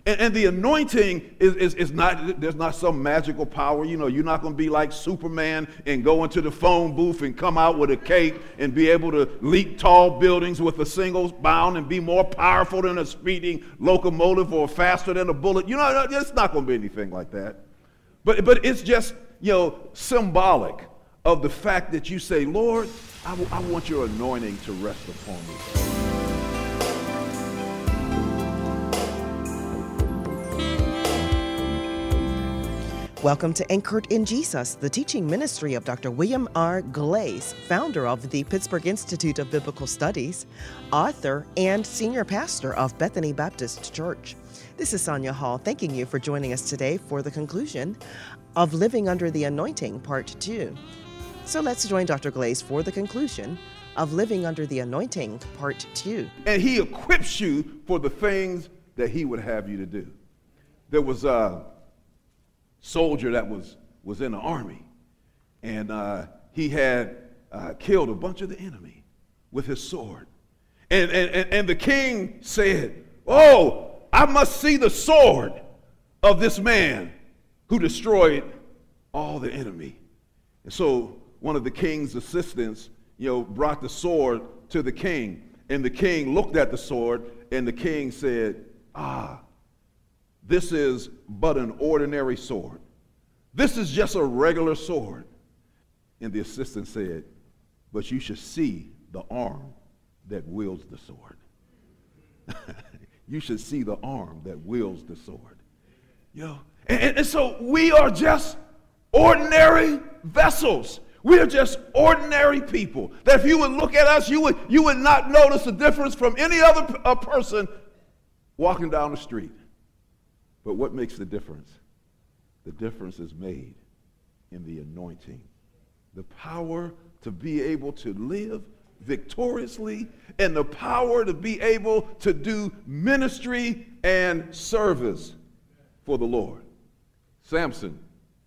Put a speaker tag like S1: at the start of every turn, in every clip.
S1: And the anointing is not, there's not some magical power. You know, you're not going to be like Superman and go into the phone booth and come out with a cape and be able to leap tall buildings with a single bound and be more powerful than a speeding locomotive or faster than a bullet. You know, it's not going to be anything like that. But it's just, you know, symbolic of the fact that you say, Lord, I want your anointing to rest upon me.
S2: Welcome to Anchored in Jesus, the teaching ministry of Dr. William R. Glaze, founder of the Pittsburgh Institute of Biblical Studies, author, and senior pastor of Bethany Baptist Church. This is Sonia Hall, thanking you for joining us today for the conclusion of Living Under the Anointing, Part 2. So let's join Dr. Glaze for the conclusion of Living Under the Anointing, Part 2.
S1: And he equips you for the things that he would have you to do. There was a soldier that was in the army, and he had killed a bunch of the enemy with his sword. And the king said, oh, I must see the sword of this man who destroyed all the enemy. And so one of the king's assistants, you know, brought the sword to the king, and the king looked at the sword, and the king said, this is but an ordinary sword. This is just a regular sword. And the assistant said, but you should see the arm that wields the sword. You should see the arm that wields the sword. You know, and so we are just ordinary vessels. We are just ordinary people. That if you would look at us, you would not notice the difference from any other person walking down the street. But what makes the difference? The difference is made in the anointing. The power to be able to live victoriously and the power to be able to do ministry and service for the Lord. Samson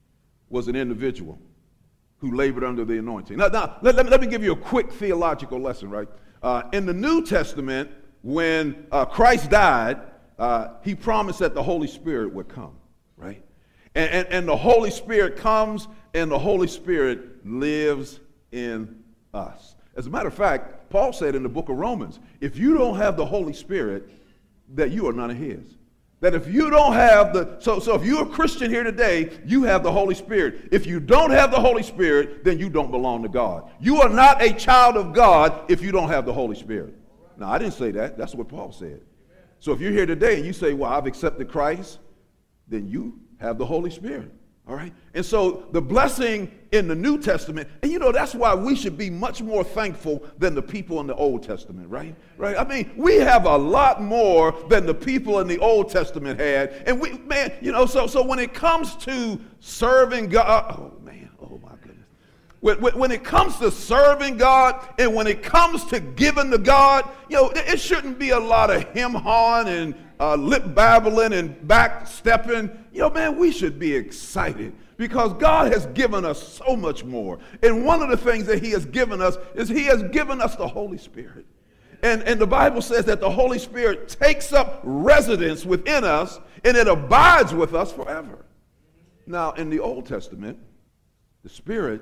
S1: was an individual who labored under the anointing. Now let me give you a quick theological lesson, right? In the New Testament, when Christ died, he promised that the Holy Spirit would come, right? And the Holy Spirit comes, and the Holy Spirit lives in us. As a matter of fact, Paul said in the book of Romans, if you don't have the Holy Spirit, that you are none of his. That if you don't have so if you're a Christian here today, you have the Holy Spirit. If you don't have the Holy Spirit, then you don't belong to God. You are not a child of God if you don't have the Holy Spirit. Now, I didn't say that. That's what Paul said. So if you're here today and you say, well, I've accepted Christ, then you have the Holy Spirit, all right? And so the blessing in the New Testament, and you know, that's why we should be much more thankful than the people in the Old Testament, right? I mean, we have a lot more than the people in the Old Testament had. And we, man, you know, so when it comes to serving God, oh my goodness. When it comes to serving God and when it comes to giving to God, you know, it shouldn't be a lot of him-hawing and lip babbling and backstepping. You know, man, we should be excited because God has given us so much more. And one of the things that he has given us is he has given us the Holy Spirit. And the Bible says that the Holy Spirit takes up residence within us and it abides with us forever. Now, in the Old Testament, the Spirit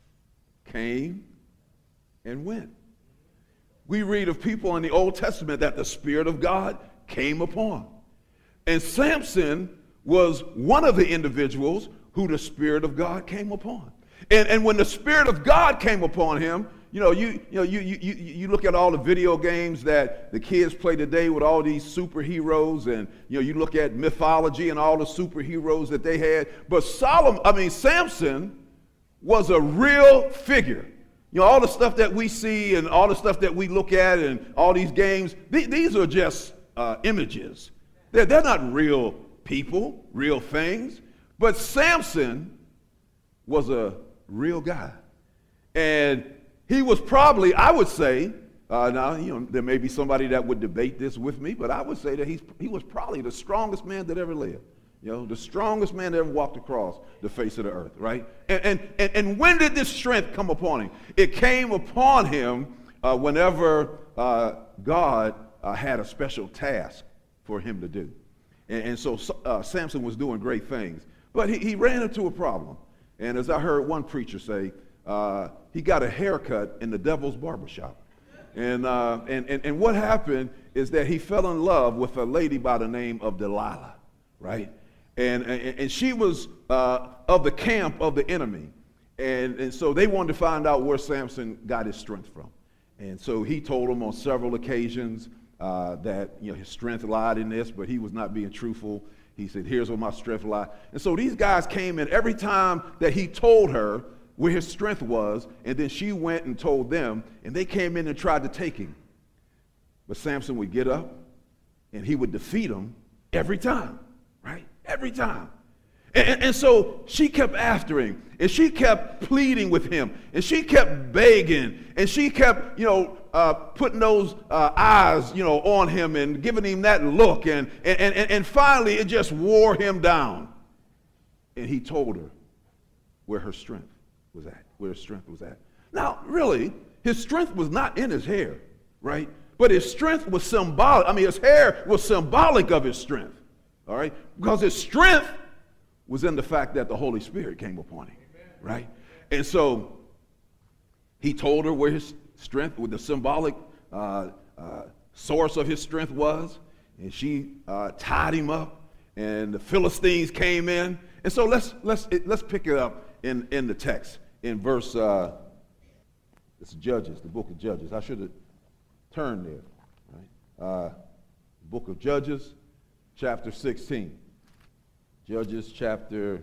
S1: came and went. We read of people in the Old Testament that the Spirit of God came upon. And Samson was one of the individuals who the Spirit of God came upon. And when the Spirit of God came upon him, you look at all the video games that the kids play today with all these superheroes, and you look at mythology and all the superheroes that they had. But Samson was a real figure. You know, all the stuff that we see and all the stuff that we look at and all these games, these are just images. They're not real people, real things. But Samson was a real guy. And he was probably, I would say, there may be somebody that would debate this with me, but I would say that he was probably the strongest man that ever lived. You know, the strongest man that ever walked across the face of the earth, right? And when did this strength come upon him? It came upon him whenever God had a special task for him to do. And so Samson was doing great things. But he ran into a problem. And as I heard one preacher say, he got a haircut in the devil's barbershop. And what happened is that he fell in love with a lady by the name of Delilah, right? And she was of the camp of the enemy. And so they wanted to find out where Samson got his strength from. And so he told them on several occasions that his strength lied in this, but he was not being truthful. He said, here's where my strength lies. And so these guys came in every time that he told her where his strength was, and then she went and told them, and they came in and tried to take him. But Samson would get up, and he would defeat them every time, right? Every time. And so she kept after him, and she kept pleading with him, and she kept begging, and she kept, putting those eyes, on him and giving him that look, and finally it just wore him down. And he told her where her strength was at, where his strength was at. Now, really, his strength was not in his hair, right? But his strength was symbolic. I mean, his hair was symbolic of his strength, all right? Because his strength was in the fact that the Holy Spirit came upon him, right? And so he told her where his strength, where the symbolic source of his strength was, and she tied him up, and the Philistines came in. And so let's pick it up in the text in verse. It's Judges, the book of Judges. I should have turned there, right? Book of Judges, chapter 16. Judges chapter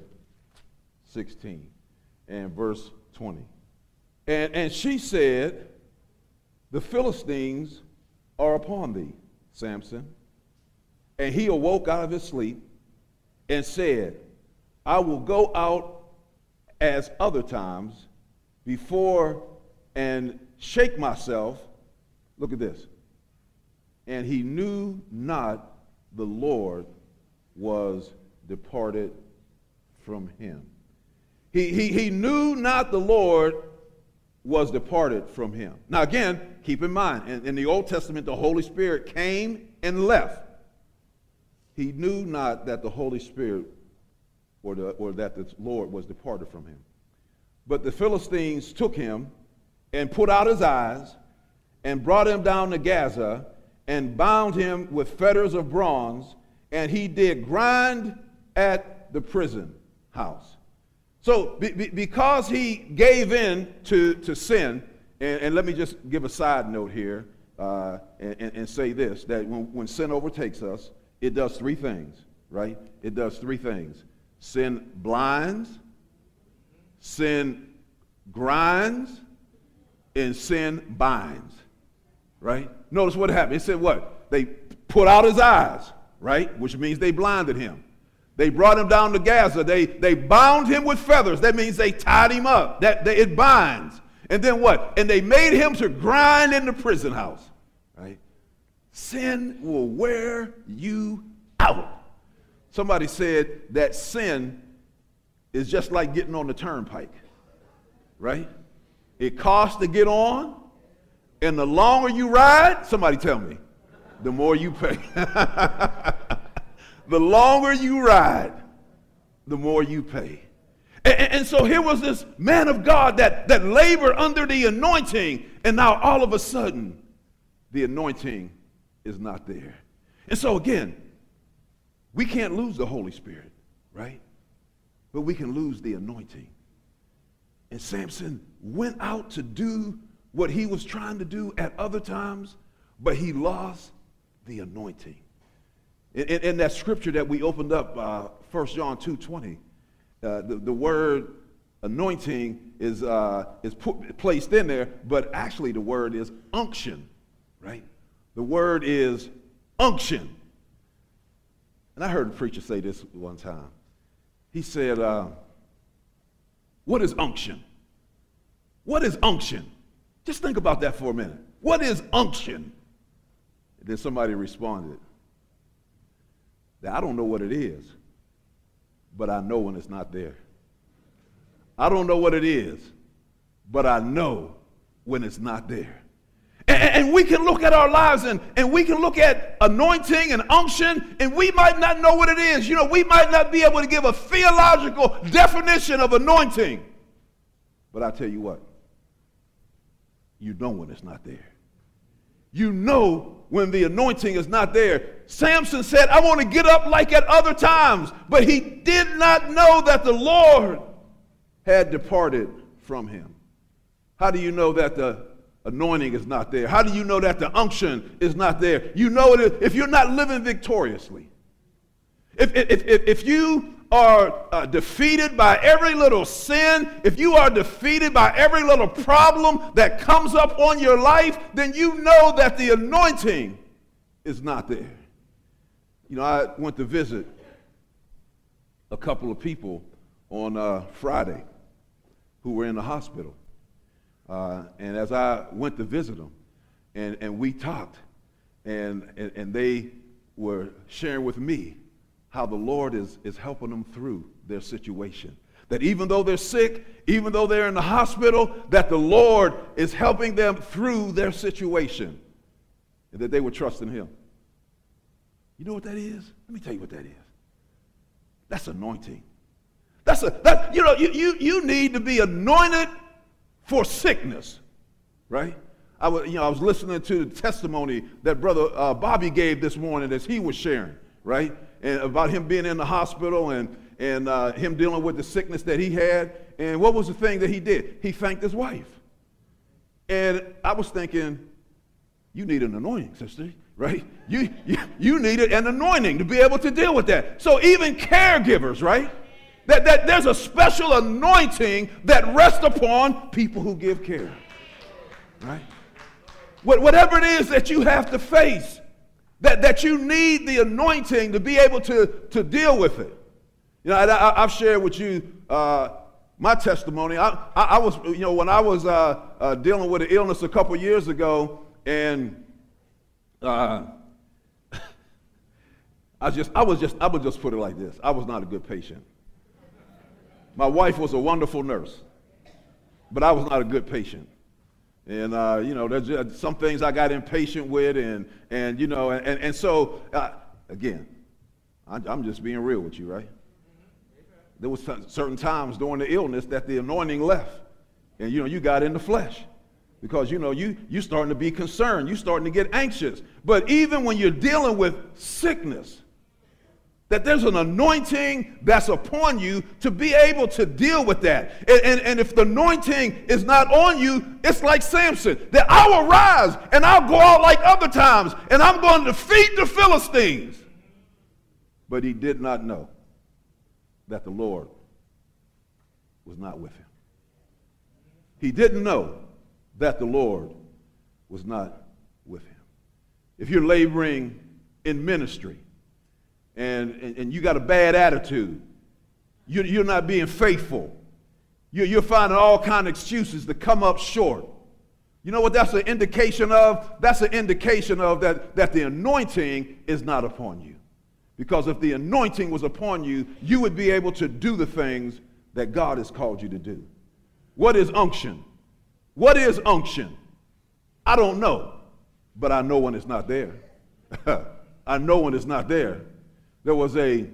S1: 16 and verse 20. And she said, the Philistines are upon thee, Samson. And he awoke out of his sleep and said, I will go out as other times before and shake myself. Look at this. And he knew not the Lord was departed from him. He knew not the Lord was departed from him. Now again, keep in mind, in the Old Testament, the Holy Spirit came and left. He knew not that the Holy Spirit or that the Lord was departed from him. But the Philistines took him and put out his eyes and brought him down to Gaza and bound him with fetters of bronze, and he did grind at the prison house. So because he gave in to sin, and let me just give a side note here and say this, that when sin overtakes us, it does three things, right? It does three things. Sin blinds, sin grinds, and sin binds, right? Notice what happened. It said what? They put out his eyes, right? Which means they blinded him. They brought him down to Gaza. They bound him with feathers. That means they tied him up. It binds. And then what? And they made him to grind in the prison house, right? Sin will wear you out. Somebody said that sin is just like getting on the turnpike, right? It costs to get on, and the longer you ride, somebody tell me, the more you pay. The longer you ride, the more you pay. And so here was this man of God that labored under the anointing, and now all of a sudden, the anointing is not there. And so again, we can't lose the Holy Spirit, right? But we can lose the anointing. And Samson went out to do what he was trying to do at other times, but he lost the anointing. In that scripture that we opened up, 1 John 2:20, the word anointing is placed in there, but actually the word is unction, right? The word is unction. And I heard a preacher say this one time. He said, what is unction? What is unction? Just think about that for a minute. What is unction? And then somebody responded, I don't know what it is, but I know when it's not there. I don't know what it is, but I know when it's not there. And we can look at our lives and we can look at anointing and unction, and we might not know what it is. You know, we might not be able to give a theological definition of anointing. But I tell you what, you know when it's not there. You know when the anointing is not there. Samson said, I want to get up like at other times. But he did not know that the Lord had departed from him. How do you know that the anointing is not there? How do you know that the unction is not there? You know it if you're not living victoriously. If you are defeated by every little sin, if you are defeated by every little problem that comes up on your life, then you know that the anointing is not there. You know, I went to visit a couple of people on Friday who were in the hospital. And as I went to visit them, and we talked, and they were sharing with me how the Lord is helping them through their situation. That even though they're sick, even though they're in the hospital, that the Lord is helping them through their situation. And that they were trusting him. You know what that is? Let me tell you what that is. That's anointing. You need to be anointed for sickness, right? I was listening to the testimony that Brother Bobby gave this morning as he was sharing, right? And about him being in the hospital and him dealing with the sickness that he had. And what was the thing that he did? He thanked his wife. And I was thinking, you need an anointing, sister, right? You needed an anointing to be able to deal with that. So even caregivers, right? That there's a special anointing that rests upon people who give care, right? Whatever it is that you have to face, that you need the anointing to be able to deal with it. You know, I've shared with you my testimony. I was, you know, when I was dealing with an illness a couple years ago, and I would just put it like this: I was not a good patient. My wife was a wonderful nurse, but I was not a good patient. And, you know, there's just some things I got impatient with, and you know, and so, again, I'm just being real with you, right? There was certain times during the illness that the anointing left, and, you know, you got in the flesh because, you know, you starting to be concerned. You starting to get anxious. But even when you're dealing with sickness, that there's an anointing that's upon you to be able to deal with that. And if the anointing is not on you, it's like Samson, that I will rise and I'll go out like other times and I'm going to defeat the Philistines. But he did not know that the Lord was not with him. He didn't know that the Lord was not with him. If you're laboring in ministry, and you got a bad attitude, you're not being faithful, you're finding all kind of excuses to come up short. You know what that's an indication of? That's an indication of that the anointing is not upon you. Because if the anointing was upon you, you would be able to do the things that God has called you to do. What is unction? What is unction? I don't know, but I know when it's not there. I know when it's not there. There was a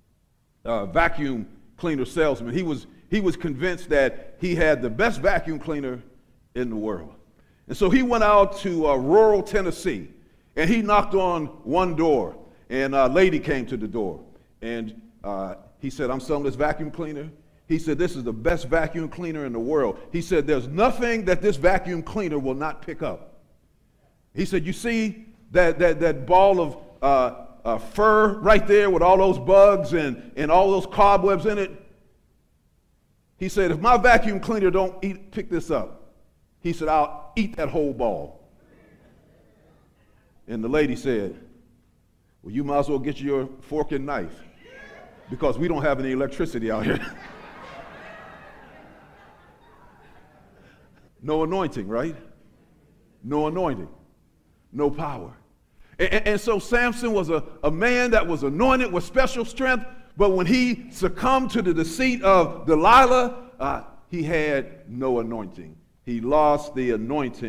S1: vacuum cleaner salesman. He was convinced that he had the best vacuum cleaner in the world. And so he went out to rural Tennessee, and he knocked on one door, and a lady came to the door. And he said, I'm selling this vacuum cleaner. He said, this is the best vacuum cleaner in the world. He said, there's nothing that this vacuum cleaner will not pick up. He said, you see that ball of fur right there with all those bugs and all those cobwebs in it? He said, if my vacuum cleaner don't pick this up, he said, I'll eat that whole ball. And the lady said, well, you might as well get your fork and knife because we don't have any electricity out here. No anointing, right? No anointing. No power. And so Samson was a man that was anointed with special strength, but when he succumbed to the deceit of Delilah, he had no anointing. He lost the anointing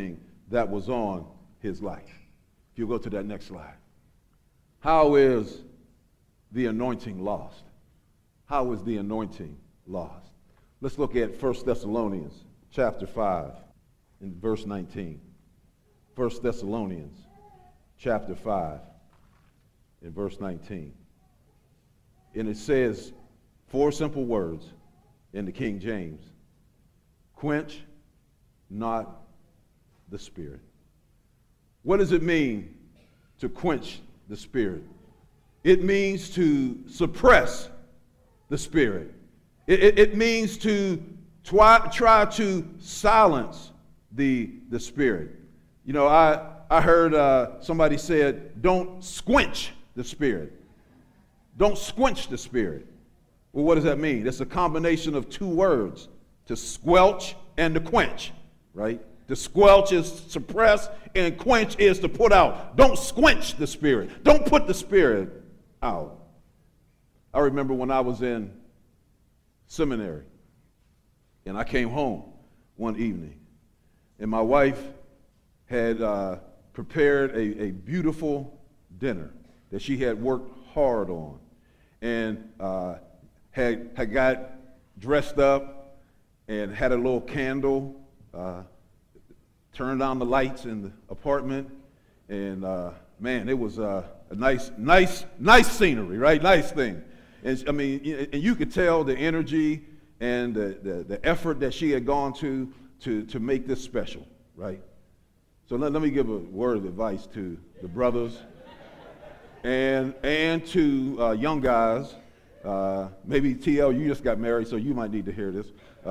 S1: that was on his life. If you go to that next slide. How is the anointing lost? How is the anointing lost? Let's look at 1 Thessalonians chapter 5 and verse 19. 1 Thessalonians chapter 5 and verse 19. And it says 4 simple words in the King James. Quench not the Spirit. What does it mean to quench the Spirit? It means to suppress the Spirit. It means to try to silence the Spirit. You know, I heard somebody said, don't squench the Spirit. Don't squench the Spirit. Well, what does that mean? It's a combination of 2 words, to squelch and to quench, right? To squelch is suppress, and quench is to put out. Don't squench the Spirit. Don't put the Spirit out. I remember when I was in seminary, and I came home one evening, and my wife had prepared a beautiful dinner that she had worked hard on, and had got dressed up and had a little candle, turned on the lights in the apartment, and man, it was a nice scenery, right? Nice thing. And I mean, and you could tell the energy and the effort that she had gone to make this special, right? So let me give a word of advice to the brothers and to young guys. Maybe TL, you just got married, so you might need to hear this.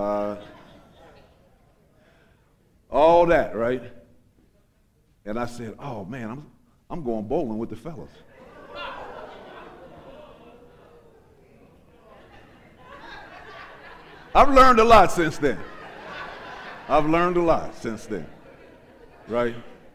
S1: All that, right? And I said, oh man, I'm going bowling with the fellas. I've learned a lot since then. Right?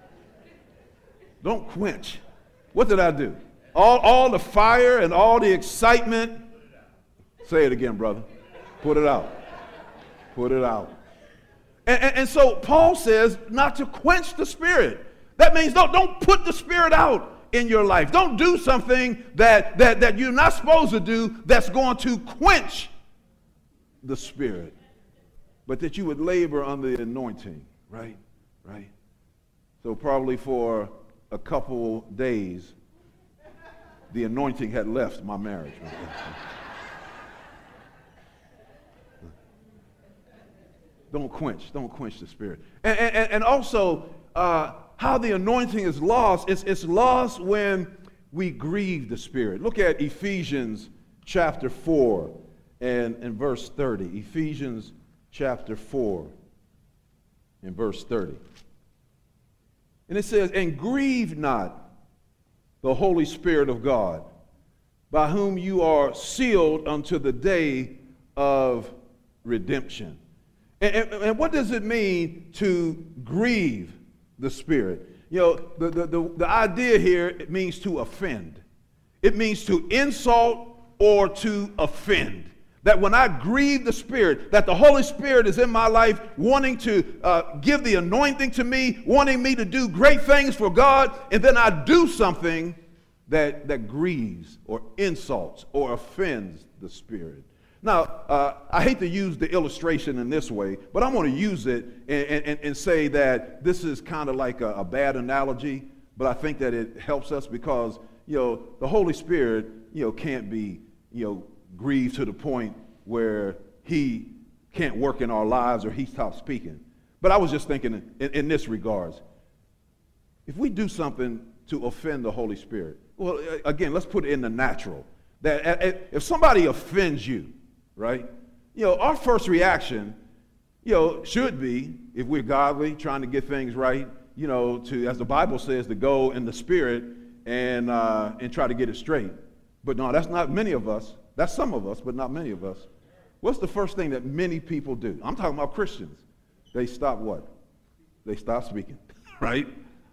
S1: Don't quench. What did I do? All the fire and all the excitement. Say it again, brother. Put it out. Put it out. And so Paul says not to quench the Spirit. That means don't put the Spirit out in your life. Don't do something that you're not supposed to do that's going to quench the Spirit. But that you would labor under the anointing, right? Right? So probably for a couple days, the anointing had left my marriage. Don't quench the Spirit. And also, how the anointing is lost, it's lost when we grieve the Spirit. Look at Ephesians chapter 4 and verse 30. Ephesians chapter 4 and verse 30. And it says, and grieve not the Holy Spirit of God, by whom you are sealed unto the day of redemption. And what does it mean to grieve the Spirit? You know, the idea here, it means to offend. It means to insult or to offend. That when I grieve the Spirit, that the Holy Spirit is in my life wanting to give the anointing to me, wanting me to do great things for God, and then I do something that grieves or insults or offends the Spirit. Now, I hate to use the illustration in this way, but I'm going to use it and say that this is kind of like a bad analogy, but I think that it helps us because, you know, the Holy Spirit, you know, can't be, you know, grieved to the point where he can't work in our lives or he stops speaking. But I was just thinking in this regards, if we do something to offend the Holy Spirit, well, again, let's put it in the natural. That if somebody offends you, right, you know, our first reaction, you know, should be, if we're godly, trying to get things right, you know, to, as the Bible says, to go in the Spirit and try to get it straight. But no, that's not many of us. That's some of us, but not many of us. What's the first thing that many people do? I'm talking about Christians. They stop what? They stop speaking, right?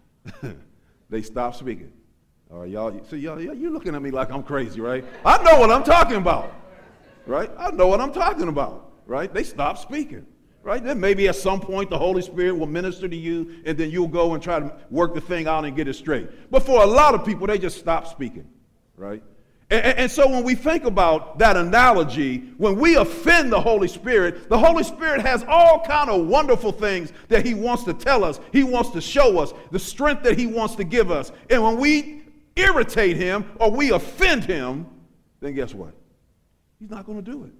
S1: They stop speaking. All right, y'all, so you're looking at me like I'm crazy, right? I know what I'm talking about, right? I know what I'm talking about, right? They stop speaking. Right? Then maybe at some point the Holy Spirit will minister to you, and then you'll go and try to work the thing out and get it straight. But for a lot of people, they just stop speaking, right? And so when we think about that analogy, when we offend the Holy Spirit has all kind of wonderful things that he wants to tell us. He wants to show us the strength that he wants to give us. And when we irritate him or we offend him, then guess what? He's not going to do it.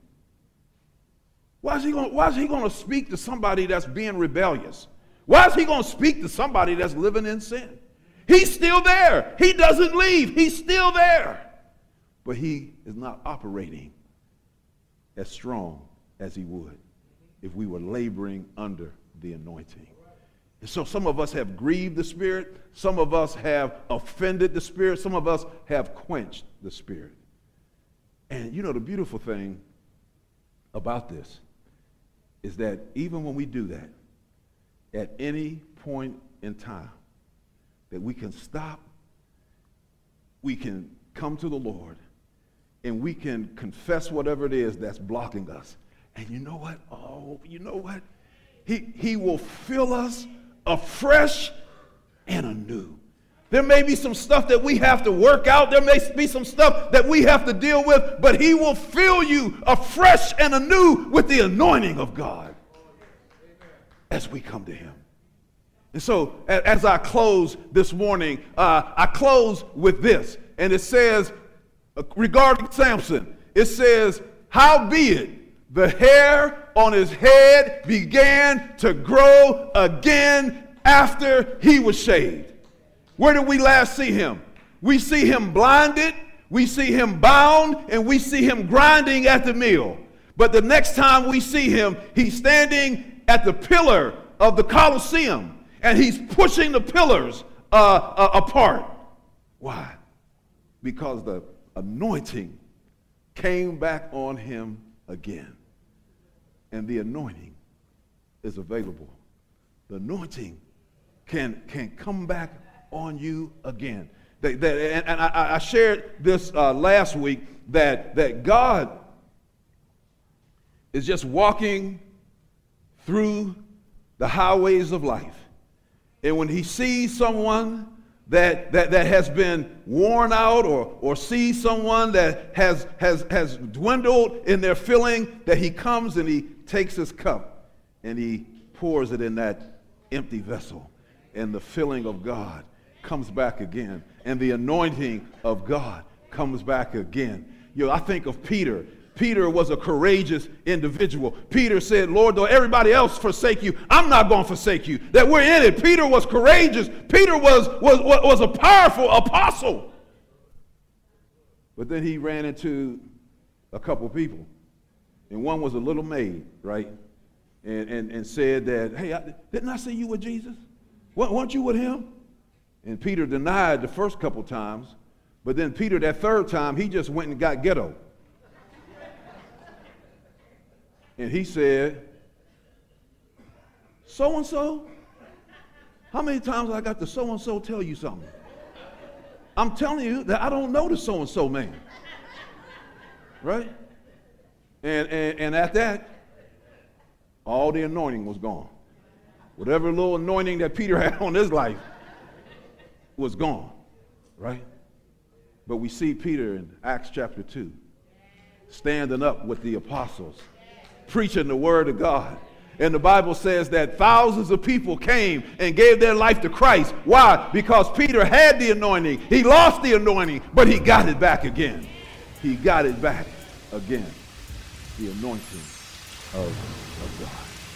S1: Why is he going to speak to somebody that's being rebellious? Why is he going to speak to somebody that's living in sin? He's still there. He doesn't leave. He's still there. But he is not operating as strong as he would if we were laboring under the anointing. And so some of us have grieved the Spirit. Some of us have offended the Spirit. Some of us have quenched the Spirit. And you know, the beautiful thing about this is that even when we do that, at any point in time, that we can stop, we can come to the Lord, and we can confess whatever it is that's blocking us. And you know what? Oh, you know what? He will fill us afresh and anew. There may be some stuff that we have to work out. There may be some stuff that we have to deal with, but he will fill you afresh and anew with the anointing of God as we come to him. And so as I close this morning, I close with this. And it says, regarding Samson, it says, howbeit the hair on his head began to grow again after he was shaved. Where did we last see him? We see him blinded, we see him bound, and we see him grinding at the mill. But the next time we see him, he's standing at the pillar of the Colosseum, and he's pushing the pillars apart. Why? Because the anointing came back on him again. And the anointing is available. The anointing can come back on you again. I shared this last week that God is just walking through the highways of life. And when he sees someone that has been worn out or sees someone that has dwindled in their feeling, that he comes and he takes his cup and he pours it in that empty vessel. And the filling of God comes back again. And the anointing of God comes back again. You know, I think of Peter. Peter was a courageous individual. Peter said, Lord, though everybody else forsake you, I'm not going to forsake you. That we're in it. Peter was courageous. Peter was a powerful apostle. But then he ran into a couple people. And one was a little maid, right? And said that, hey, didn't I see you with Jesus? Weren't you with him? And Peter denied the first couple times. But then Peter, that third time, he just went and got ghetto. And he said, so-and-so? How many times I got the so-and-so tell you something? I'm telling you that I don't know the so-and-so man. Right? And at that, all the anointing was gone. Whatever little anointing that Peter had on his life was gone. Right? But we see Peter in Acts chapter 2 standing up with the apostles, preaching the word of God. And the Bible says that thousands of people came and gave their life to Christ. Why? Because Peter had the anointing. He lost the anointing, but he got it back again. He got it back again. The anointing of God.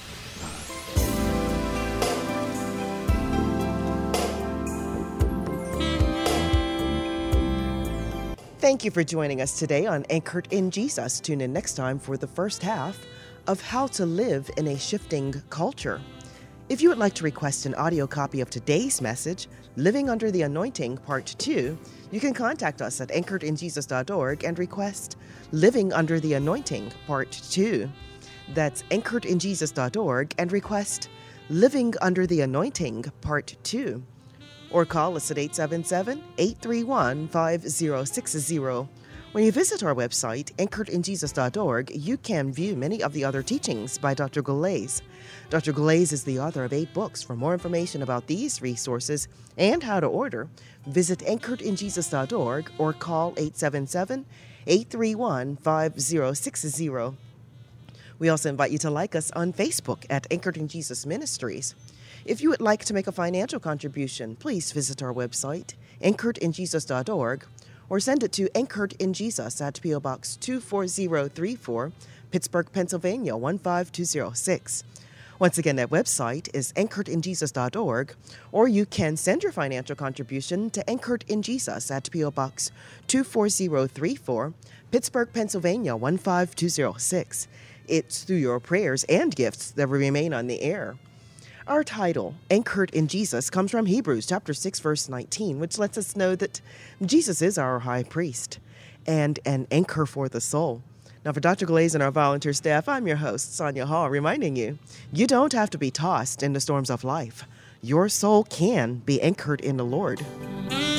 S2: Thank you for joining us today on Anchored in Jesus. Tune in next time for the first half of How to Live in a Shifting Culture. If you would like to request an audio copy of today's message, Living Under the Anointing, Part 2, you can contact us at anchoredinjesus.org and request Living Under the Anointing, Part 2. That's anchoredinjesus.org and request Living Under the Anointing, Part 2. Or call us at 877-831-5060. When you visit our website, anchoredinjesus.org, you can view many of the other teachings by Dr. Gullais. Dr. Gullais is the author of 8 books. For more information about these resources and how to order, visit anchoredinjesus.org or call 877-831-5060. We also invite you to like us on Facebook at Anchored in Jesus Ministries. If you would like to make a financial contribution, please visit our website, anchoredinjesus.org, or send it to Anchored in Jesus at P.O. Box 24034, Pittsburgh, Pennsylvania 15206. Once again, that website is anchoredinjesus.org, or you can send your financial contribution to Anchored in Jesus at P.O. Box 24034, Pittsburgh, Pennsylvania 15206. It's through your prayers and gifts that will remain on the air. Our title, Anchored in Jesus, comes from Hebrews chapter 6, verse 19, which lets us know that Jesus is our high priest and an anchor for the soul. Now, for Dr. Gullais and our volunteer staff, I'm your host, Sonia Hall, reminding you, you don't have to be tossed in the storms of life. Your soul can be anchored in the Lord.